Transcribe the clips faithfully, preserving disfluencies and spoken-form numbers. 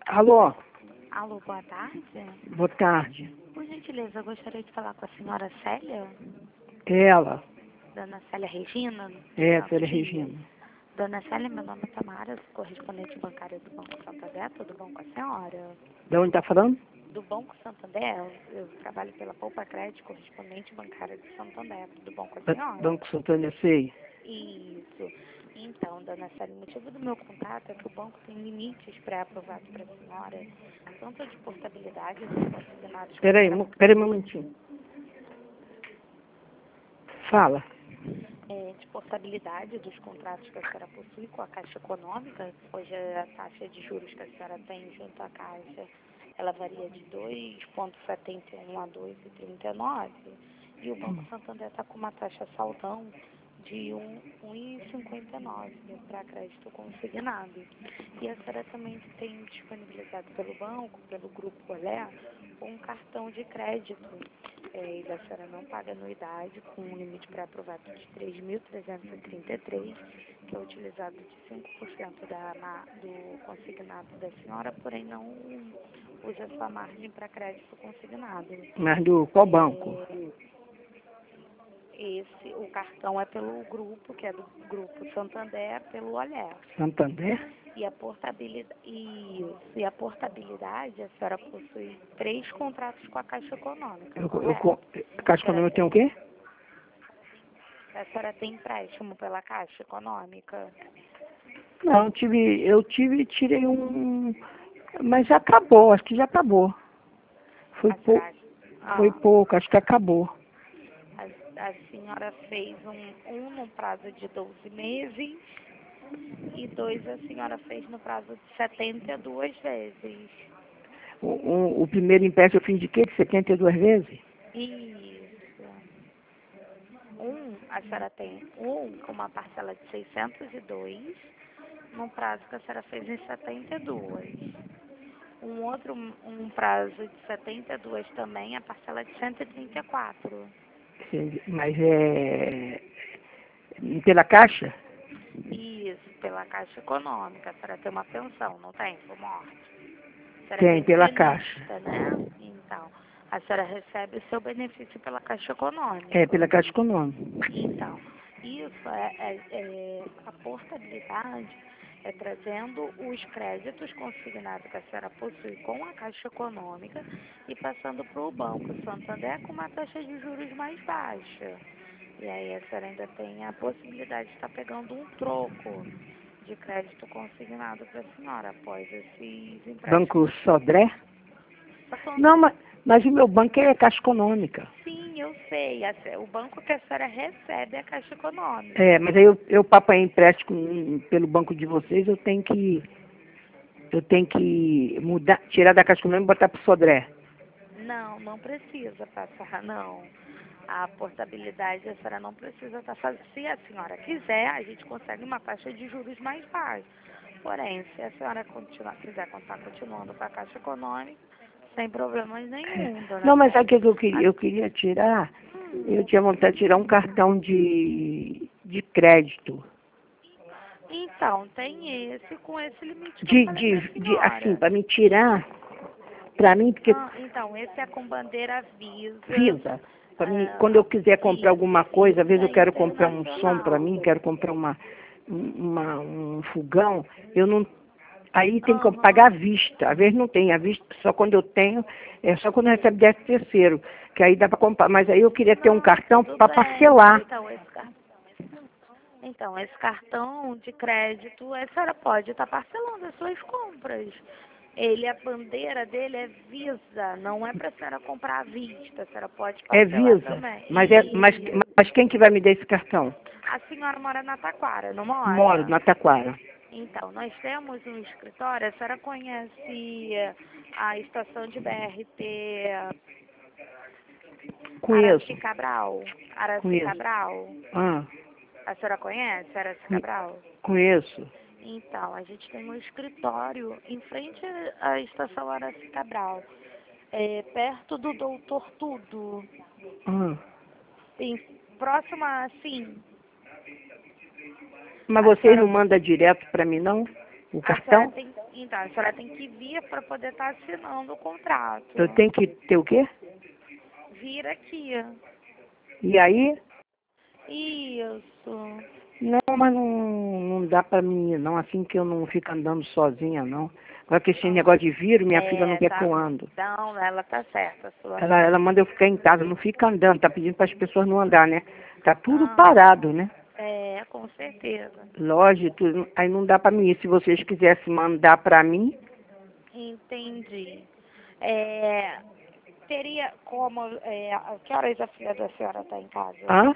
Alô, Alô, boa tarde. boa tarde. Por gentileza, eu gostaria de falar com a senhora Célia, Ela, Dona Célia Regina. é, Santos Célia Dias. Regina. Dona Célia, meu nome é Tamara, sou correspondente bancária do Banco Santander, tudo bom com a senhora? De onde tá falando? Do Banco Santander, eu trabalho pela Poupa Crédito, correspondente bancária do Santander, tudo bom com a Ba- senhora? Banco Santander, sei. Isso. Então, Dona Célia, o motivo do meu contato é que o banco tem limites pré-aprovados para a senhora, tanto de portabilidade dos consignados que a Peraí, senhora mo- peraí um momentinho. Fala. é, de portabilidade dos contratos que a senhora possui com a Caixa Econômica. Hoje a taxa de juros que a senhora tem junto à Caixa, ela varia de dois vírgula setenta e um a dois vírgula trinta e nove, e o Banco Santander está com uma taxa saldão de um vírgula cinquenta e nove para crédito consignado. E a senhora também tem disponibilizado pelo banco, pelo Grupo Olé, um cartão de crédito. É, e a senhora não paga anuidade, com um limite pré-aprovado de três mil trezentos e trinta e três, que é utilizado de cinco por cento da, ma- do consignado da senhora, porém não usa sua margem para crédito consignado. Mas do qual banco? É, esse, o cartão é pelo grupo, que é do Grupo Santander, pelo Olé. Santander? E a portabilidade, e, e a portabilidade, a senhora possui três contratos com a Caixa Econômica, Eu, eu, correto? co- Caixa Econômica tem o quê? A senhora tem empréstimo pela Caixa Econômica? Não, tive, eu tive, tirei um, mas já acabou, acho que já acabou. Foi, A pou, senhora, foi ah, pouco, acho que acabou. a, a senhora fez um, um no prazo de doze meses e dois a senhora fez no prazo de setenta e duas vezes. O, o, o primeiro empréstimo eu fiz de quê? De setenta e duas vezes? Isso. Um, a senhora tem um com uma parcela de seiscentos e dois, num prazo que a senhora fez em setenta e dois. Um outro, um prazo de setenta e dois também, a parcela de cento e trinta e quatro. Sim, mas é pela Caixa? Isso, pela Caixa Econômica, a senhora tem uma pensão, não tem, por morte? A senhora é Tem, pela Caixa. pensionista, né? Então, a senhora recebe o seu benefício pela Caixa Econômica. É, pela Caixa Econômica. Então, isso é, é, é a portabilidade, é trazendo os créditos consignados que a senhora possui com a Caixa Econômica e passando para o Banco Santander com uma taxa de juros mais baixa. E aí a senhora ainda tem a possibilidade de estar pegando um troco de crédito consignado para a senhora após esses Banco empréstimos. Sodré? Tá falando Não, mas, mas o meu banco é Caixa Econômica. sim, eu sei. a se- O banco que a senhora recebe é a Caixa Econômica. É, mas aí eu, eu papai empréstimo com- pelo banco de vocês, eu tenho que eu tenho que mudar, tirar da Caixa Econômica e botar pro Sodré. Não, não precisa passar, não. A portabilidade a senhora não precisa estar fazendo. Se a senhora quiser, a gente consegue uma taxa de juros mais baixa. Porém, se a senhora continuar, quiser estar continuando com a Caixa Econômica, sem problemas nenhum, dona Não, mas sabe o Célia. que eu queria? Eu queria tirar, eu tinha vontade de tirar um cartão de, de crédito. Então, tem esse com esse limite que eu De, falei de, para a de assim, senhora. para me tirar, para mim, porque Ah, então, esse é com bandeira Visa. Visa. Pra mim, quando eu Ah, quiser comprar isso, alguma coisa, às vezes eu Visa quero comprar um som para Internacional. mim, quero comprar uma, uma, um fogão, eu não. Aí tem que pagar à Aham. vista. Às vezes não tem, à vista, só quando eu tenho, é só quando eu recebo décimo terceiro, que aí dá para comprar. Mas aí eu queria ter um Não, cartão tudo para bem. parcelar. Então, esse cartão. Então, esse cartão de crédito, a senhora pode estar parcelando as suas compras. Ele, a bandeira dele é Visa, não é para a senhora comprar à vista, a senhora pode É parcelar Visa. também. Mas, é, mas, E mas quem que vai me dar esse cartão? a senhora mora na Taquara, não Moro mora? na Taquara. Então, nós temos um escritório, a senhora conhece a estação de B R T Araci Conheço, Cabral? Araci conheço. Cabral? Ah, A senhora conhece Araci Cabral? conheço. Então, a gente tem um escritório em frente à estação Araci Cabral, é, perto do Doutor Tudo, Ah. em, próxima, assim, Mas a vocês não senhora, mandam direto para mim, não? O a senhora cartão? tem, Então, a senhora tem que vir para poder estar assinando o contrato. Eu tenho que ter o quê? Vir aqui. E aí? Isso. Não, mas não, não dá pra mim, não, assim que eu não fico andando sozinha, não. Agora que esse Ah, negócio de vírus, minha filha não é, quer tá. que eu ando. Não, ela tá certa, a sua Ela, ela filha. manda eu ficar em casa, não fica andando, tá pedindo para as pessoas não andar, né? Tá tudo Ah, parado, né? é, com certeza. Lógico, tudo- aí não dá pra mim. Se vocês quisessem mandar pra mim, Entendi. É, teria como, é, a- que horas a filha da senhora está em casa? hã?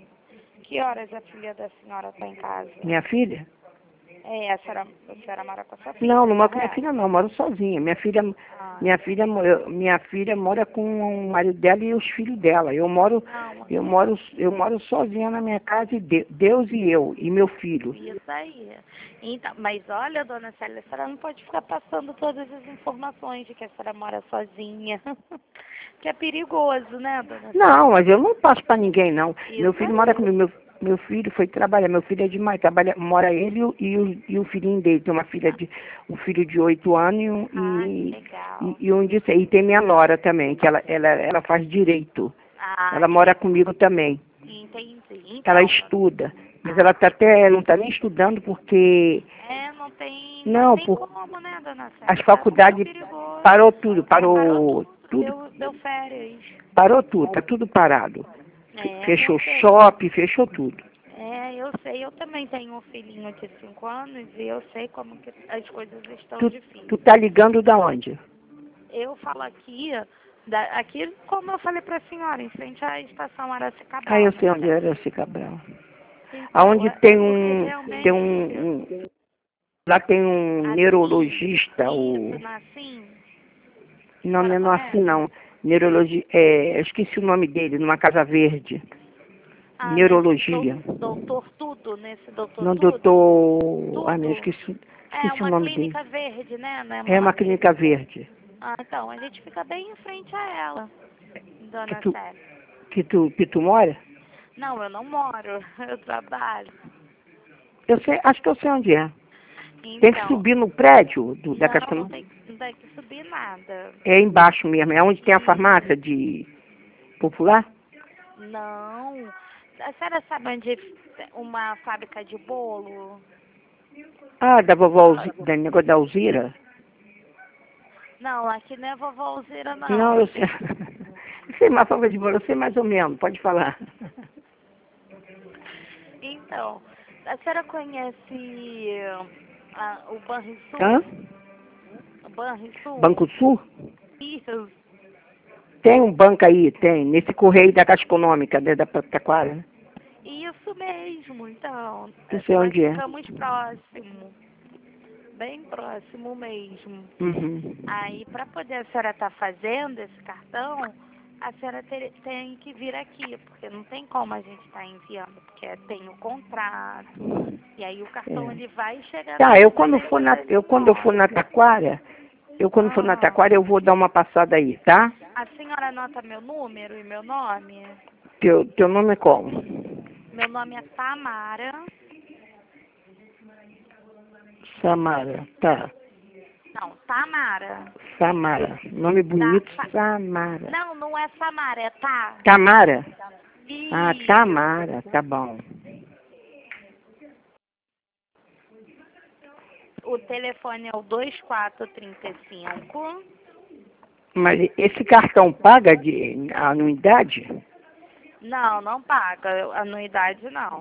Que horas a filha da senhora está em casa? Minha filha? É, a senhora, a senhora mora com a sua filha, Não, não moro com minha correto? filha não, eu moro sozinha. Minha filha, Ah, minha filha, mo- eu- minha filha mora com o marido dela e os filhos dela. Eu moro, não, eu moro, eu moro sozinha na minha casa e de- Deus e eu e meu filho. isso aí. Então, mas olha, dona Célia, a senhora não pode ficar passando todas as informações de que a senhora mora sozinha. Que é perigoso, né, dona Célia? Não, mas eu não passo pra ninguém não. Meu Isso filho mora aí. comigo. Meu, meu filho foi trabalhar. Meu filho é demais. Trabalha, mora ele e, o, e o e o filhinho dele. Tem uma filha de um filho de oito anos e um Ah, que e, legal. e, e um de seis. E tem minha nora também, que ela, ela, ela faz direito. Ah, Ela que mora legal. comigo também. Entendi. Ela Então, estuda. Mas ela tá até, não está nem estudando porque é, não tem, não não, tem por como, né, dona Célia? as Tá muito faculdades perigoso. parou tudo, É, parou parou tudo, tudo, deu, deu férias. parou tudo, tá tudo parado. É, com Fechou certeza. shopping, fechou tudo. É, eu sei, eu também tenho um filhinho de cinco anos e eu sei como que as coisas estão Tu, difíceis. tu tá ligando da onde? Eu falo aqui, da, aqui como eu falei para a senhora, em frente à estação Aracicabal, Ah, eu sei né? onde era esse Cabral. Então, Aonde é, tem é porque um, tem realmente um, um- lá tem um assim, neurologista, o, isso, assim, não, não senhora é no assim conhece? não, neurologia, é, eu esqueci o nome dele, numa Casa Verde, Ah, nesse neurologia, dou- doutor tudo, nesse doutor não tudo, doutor, ah, não, eu tudo. esqueci, É esqueci o uma nome dele. clínica verde, né? Não é É uma uma clínica clínica. verde, Ah, então, a gente fica bem em frente a ela, que dona tu, Célia. que tu, que tu mora? Não, eu não moro, eu trabalho. Eu sei, acho que eu sei onde é. Tem que Então, subir no prédio do, da não, não Cascavel. tem, não tem que subir nada. É embaixo mesmo, é onde tem a E farmácia de popular? não. A senhora sabe onde é uma fábrica de bolo? Ah, da vovó, Alzi- da negócio da Alzira? Não, aqui não é vovó Alzira, Não, não. eu sei. Eu sei mais favor de bolo, eu sei mais ou menos, pode falar. Então, a senhora conhece ah, o Hã? Banrisul? O Banrisul? Banco Sul? Isso. Tem um banco aí, tem, nesse correio da Caixa Econômica, né, da Taquara, né? Isso mesmo, então. Não sei Nós onde é. ficamos próximos. Bem próximo mesmo. Uhum. Aí, para poder a senhora estar fazendo esse cartão, a senhora ter- tem que vir aqui, porque não tem como a gente estar enviando, porque tem o contrato, e aí o cartão É. ele vai chegar na Tá, eu quando for residência na, da eu quando eu for na senhora. Taquara, eu quando for na Ah, Taquara eu vou dar uma passada aí, tá? a senhora anota meu número e meu nome? Teu, teu nome é como? Meu nome é Tamara. Samara, tá. Não, Tamara. Samara, nome Tá, bonito, tá. Samara. Não, não é Samara, é Tá. Tamara? Ah, Isso. Tamara, tá bom. O telefone é o dois quatro três cinco. Mas esse cartão paga de anuidade? Não, não paga. Anuidade não.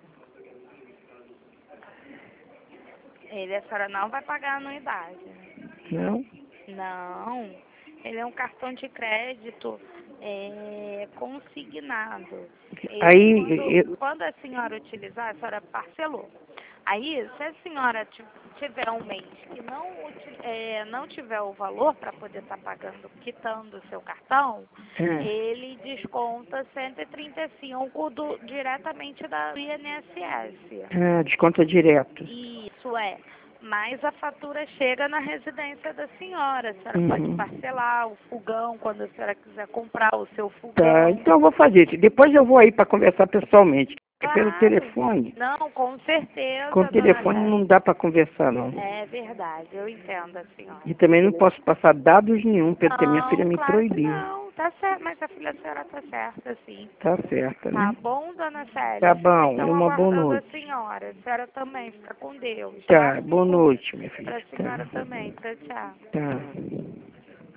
Ele, a senhora não vai pagar anuidade. Não? Não. Ele é um cartão de crédito é, consignado. Ele, Aí, quando, eu, quando a senhora utilizar, a senhora parcelou. Aí, se a senhora ti- tiver um mês que não, uti- é, não tiver o valor para poder estar pagando, quitando o seu cartão, é, ele desconta cento e trinta e cinco do, diretamente da I N S S. é, desconta direto. Isso é. Mas a fatura chega na residência da senhora. A senhora pode Uhum. parcelar o fogão quando a senhora quiser comprar o seu Tá, fogão. então eu vou fazer isso. Depois eu vou aí para conversar pessoalmente. É pelo Claro. telefone. Não, com certeza, Com o telefone dona não dá para conversar, não. Célia. É verdade, eu entendo a senhora. E também não posso passar dados nenhum, porque minha filha Não, me claro que proibiu. não. Tá certo, mas a filha da senhora tá certa, sim. Tá certo, Tá né? bom, dona Célia? Tá Fico bom, então uma boa aguardando a noite. senhora. A senhora também, fica com Deus, Tá, tá? boa noite, minha filha. Pra senhora também. Tchau, tchau. Tá. Tá.